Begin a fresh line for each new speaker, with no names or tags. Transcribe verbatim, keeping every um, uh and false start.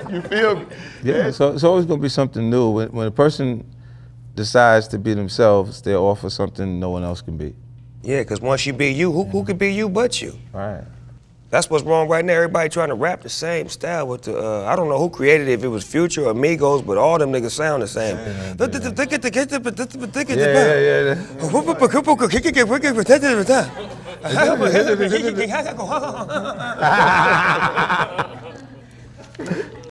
You feel me?
Yeah, so it's always gonna be something new. When, when a person decides to be themselves, they'll offer something no one else can be.
Yeah, because once you be you, who, who can be you but you?
Right.
That's what's wrong right now. Everybody trying to rap the same style with the, uh, I don't know who created it, if it was Future or Migos, but all them niggas sound the same.
Yeah, yeah.